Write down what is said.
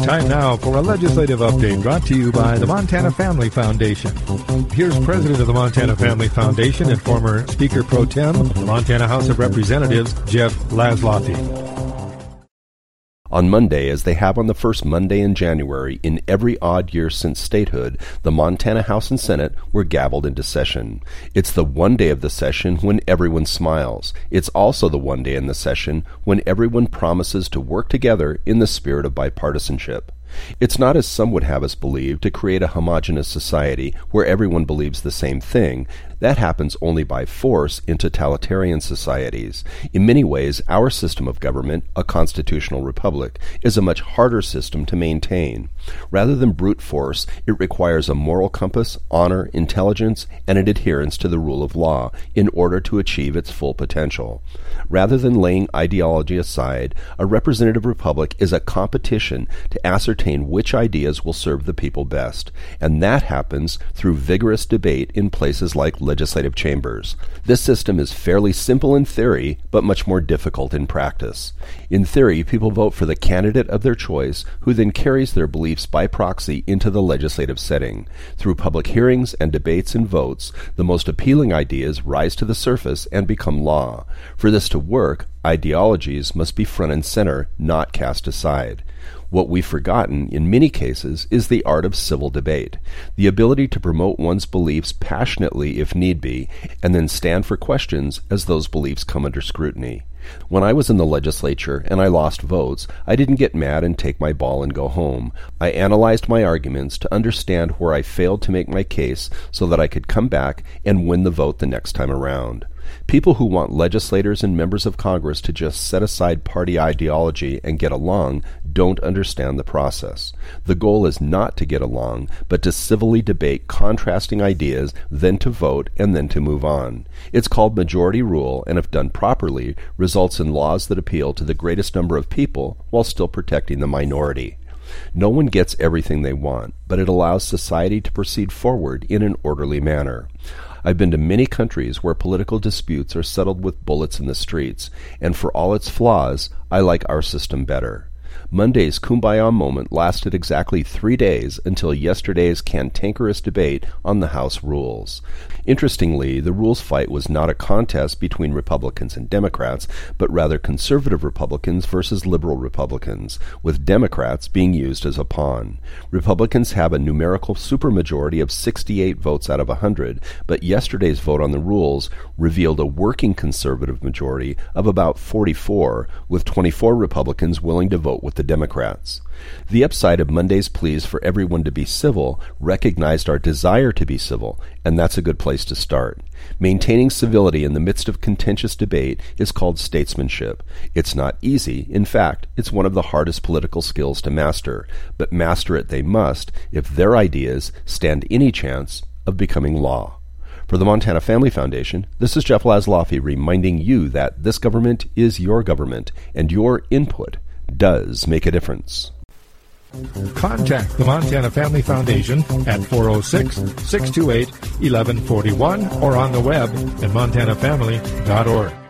Time now for a legislative update brought to you by the Montana Family Foundation. Here's President of the Montana Family Foundation and former Speaker Pro Tem, the Montana House of Representatives, Jeff Laszloffy. On Monday, as they have on the first Monday in January in every odd year since statehood, the Montana House and Senate were gavelled into session. It's the one day of the session when everyone smiles. It's also the one day in the session when everyone promises to work together in the spirit of bipartisanship. It's not, as some would have us believe, to create a homogeneous society where everyone believes the same thing. That happens only by force in totalitarian societies. In many ways, our system of government, a constitutional republic, is a much harder system to maintain. Rather than brute force, it requires a moral compass, honor, intelligence, and an adherence to the rule of law in order to achieve its full potential. Rather than laying ideology aside, a representative republic is a competition to ascertain which ideas will serve the people best, and that happens through vigorous debate in places like legislative chambers. This system is fairly simple in theory, but much more difficult in practice. In theory, people vote for the candidate of their choice, who then carries their beliefs by proxy into the legislative setting. Through public hearings and debates and votes, the most appealing ideas rise to the surface and become law. For this to work, ideologies must be front and center, not cast aside. What we've forgotten, in many cases, is the art of civil debate, the ability to promote one's beliefs passionately if need be, and then stand for questions as those beliefs come under scrutiny. When I was in the legislature and I lost votes, I didn't get mad and take my ball and go home. I analyzed my arguments to understand where I failed to make my case so that I could come back and win the vote the next time around. People who want legislators and members of Congress to just set aside party ideology and get along don't understand the process. The goal is not to get along, but to civilly debate contrasting ideas, then to vote, and then to move on. It's called majority rule, and if done properly, results in laws that appeal to the greatest number of people while still protecting the minority. No one gets everything they want, but it allows society to proceed forward in an orderly manner. I've been to many countries where political disputes are settled with bullets in the streets, and for all its flaws, I like our system better. Monday's Kumbaya moment lasted exactly 3 days until yesterday's cantankerous debate on the House rules. Interestingly, the rules fight was not a contest between Republicans and Democrats, but rather conservative Republicans versus liberal Republicans, with Democrats being used as a pawn. Republicans have a numerical supermajority of 68 votes out of 100, but yesterday's vote on the rules revealed a working conservative majority of about 44, with 24 Republicans willing to vote with the Democrats. The upside of Monday's pleas for everyone to be civil recognized our desire to be civil, and that's a good place to start. Maintaining civility in the midst of contentious debate is called statesmanship. It's not easy. In fact, it's one of the hardest political skills to master, but master it they must if their ideas stand any chance of becoming law. For the Montana Family Foundation, this is Jeff Laszloffy reminding you that this government is your government, and your input does make a difference. Contact the Montana Family Foundation at 406-628-1141 or on the web at montanafamily.org.